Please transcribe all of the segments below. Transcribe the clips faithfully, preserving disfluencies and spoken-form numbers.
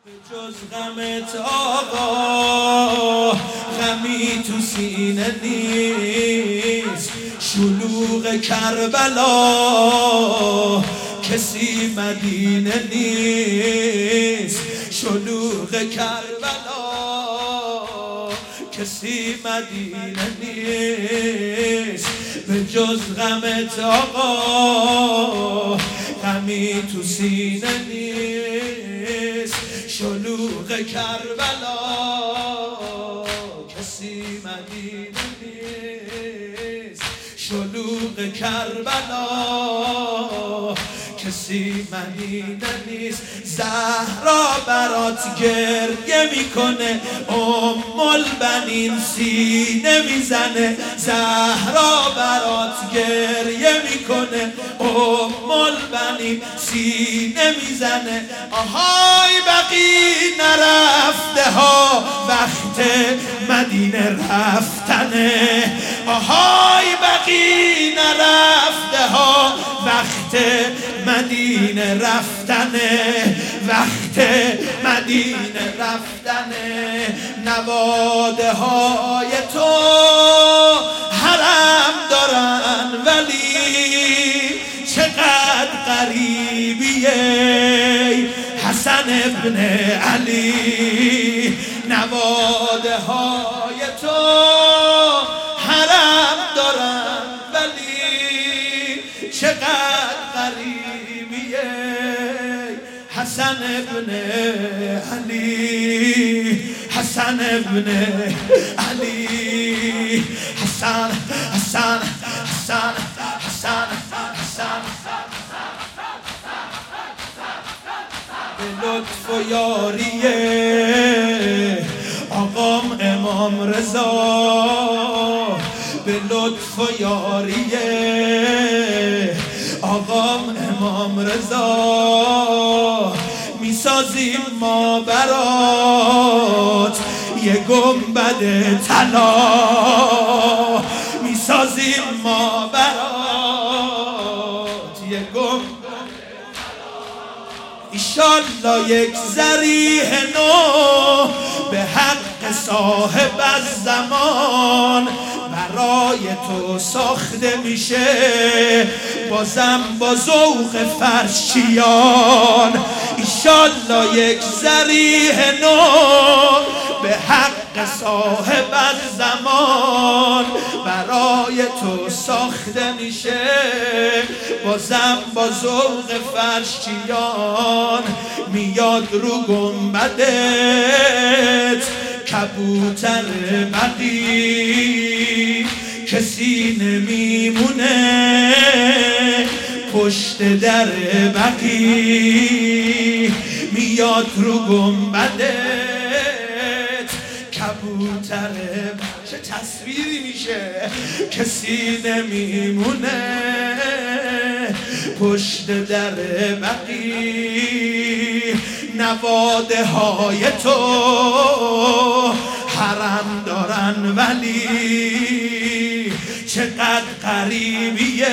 جز غمت آقا غمی تو سینه نیست، شلوغ کربلا کسی مدینه نیست، شلوغ کربلا کسی مدینه نیست. به جز غمت آقا غمی تو سینه نیست، شلوغ کربلا کسی مدینه نیست، شلوغ کربلا کسی مدینه نیست. زهرا برات گریه میکنه، ام البنین سینه میزنه. زهرا برات گریه میکنه، ام البنین سینه میزنه. آهای بقی نرفته ها وقت مدینه رفتنه، آهای بقی نرفته ها وقت مدینه رفتنه، وقت مدینه رفتنه. نواده های تو حرم دارن ولی چقدر غریبیه حسن ابن علی. نواده های تو حرم دارن ولی چقدر غریبیه حسن ابن علی، حسن ابن علی. حسن حسن حسن حسن حسن به لطف و یاریه آقام امام رضا، به لطف و یاریه آقام امام رضا میسازیم ما برات یه گنبد طلا، میسازیم ما برات یه گنبد طلا. ایشالله یک ذریح نو به حق صاحب الزمان برای تو ساخته میشه، بازم با ذوق فرشیان. ایشالله یک ذریح نو به حق صاحب الزمان برای تو ساخته میشه، بازم با ذوق فرشیان. میاد رو گنبدت کبوتر بقی، کسی نمیمونه پشت در بقی. میاد رو گنبدت کبوتر چه تصویری میشه، کسی نمیمونه پشت در بقی. نواده های تو حرم دارن ولی چقدر قریبیه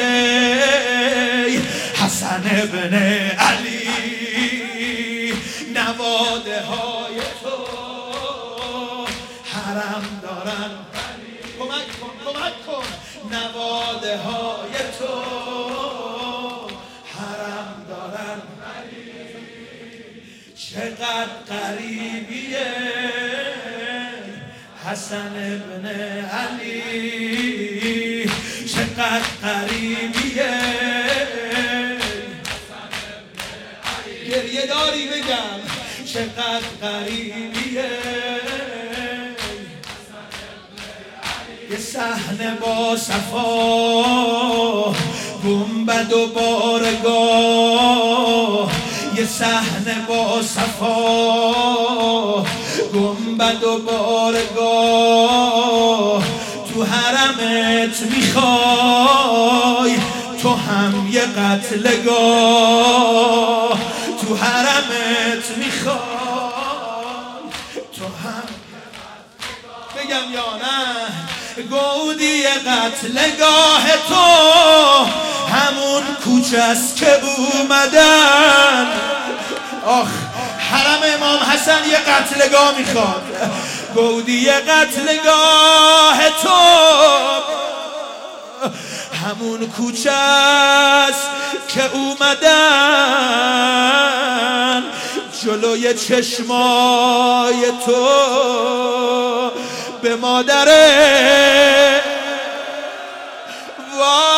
حسن ابن علی. نواده های تو حرم دارن ولی کمک کن کمک کن. نواده های تو حرم دارن ولی چقدر قریبیه حسن ابن علی، چقدر قریبیه حسن ابن علی. گریه داری بگم چقدر قریبیه حسن ابن علی. یه صحنه با صفا گنبد و بارگاه، یه صحنه با صفا گنبد و بارگاه. تو حرمت میخوای تو هم یه قتلگاه، تو حرمت میخوای تو هم بگم یا نه گودی قتلگاه تو همون کوچه است که اومدن آخ حرم امام حسن یه قتلگاه میخواد. گودی قتلگاه تو همون کوچه است که اومدن جلوی چشمای تو به مادره. وای